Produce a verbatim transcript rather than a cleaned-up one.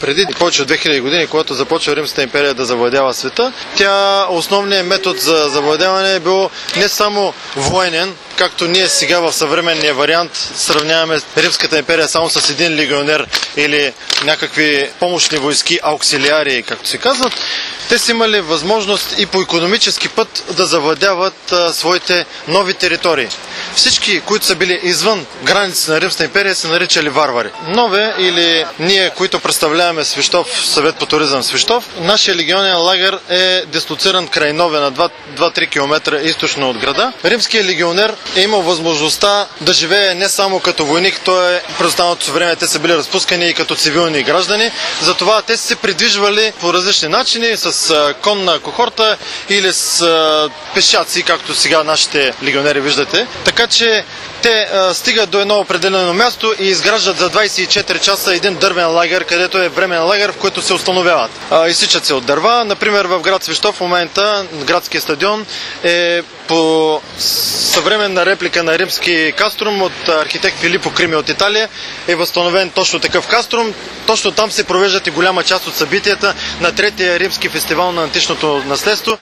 преди повече от две хиляди години, когато започва Римската империя да завладява света, тя основният метод за завладяване е бил не само военен, както ние сега в съвременния вариант сравняваме Римската империя само с един легионер или някакви помощни войски, ауксилиари, както се казват. Те са имали възможност и по икономически път да завладяват а, своите нови територии. Всички, които са били извън границите на Римската империя, се наричали варвари. Нове или ние, които представляваме Свищов, Съвет по туризъм Свищов, нашия легионен лагер е дислоциран край Нове на два-три километра източно от града. Римският легионер е имал възможността да живее не само като войник, той е през останалото време те са били разпускани и като цивилни граждани. Затова те са се придвижвали по различни начини, с а, конна кохорта или с а, пешаци, както сега нашите легионери виждате. Така че те а, стигат до едно определено място и изграждат за двайсет и четири часа един дървен лагер, където е временен лагер, в който се установяват. А, изсичат се от дърва. Например, в град Свищов в момента градския стадион е по съвременна реплика на римски каструм от архитект Филипо Крими от Италия. Е възстановен точно такъв каструм. Точно там се провеждат и голяма част от събитията на третия римски фестивал на античното наследство.